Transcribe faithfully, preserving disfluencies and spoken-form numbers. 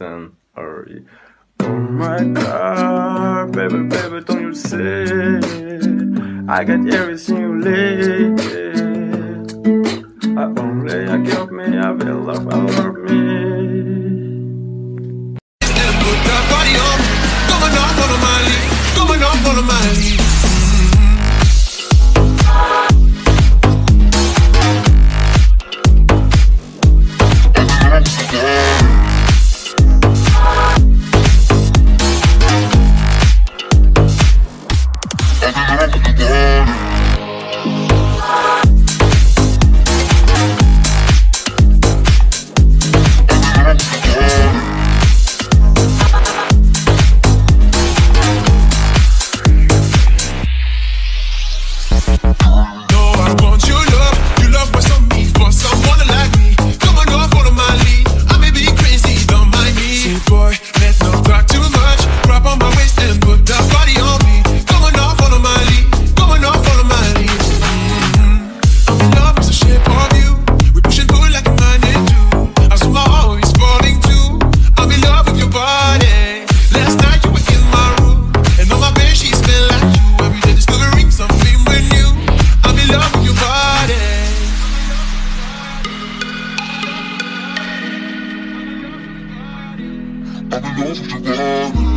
ten already. Oh my God, baby, baby, don't you say I got everything you need. I only I give me, I will love, I love me. Coming off on my lead, coming off on my lead. I'm in love with your body.